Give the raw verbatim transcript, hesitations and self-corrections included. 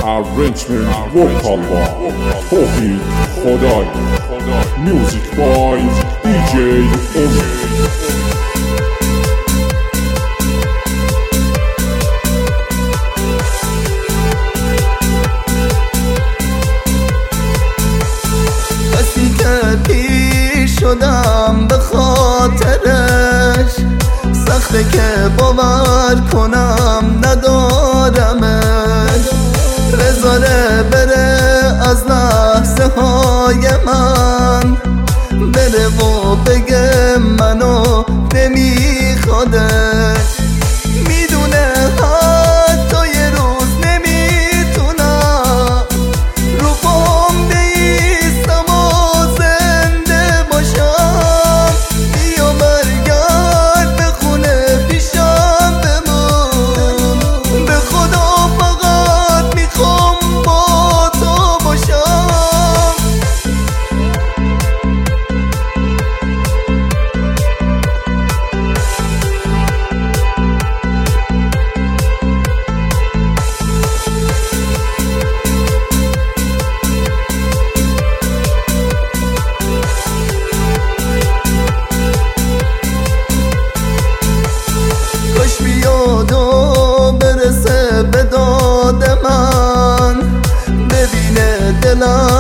Arrangement vocal by توحید خدای. Music by دی جی امید. کسی که پیر شدم به خاطرش، سخته که باور کنم ندارمش. بذاره بره از لحظه های من، بره و بگه منو نمیخوادش. میدونه حتی یه روز نمیتونم رو پام بیستم و زنده باشم. بیا برگرد به خونه پیشم بمون، به خدا فقط میخوام با تو باشم. کاش بیاد و برسه به داد من، ببینه دلم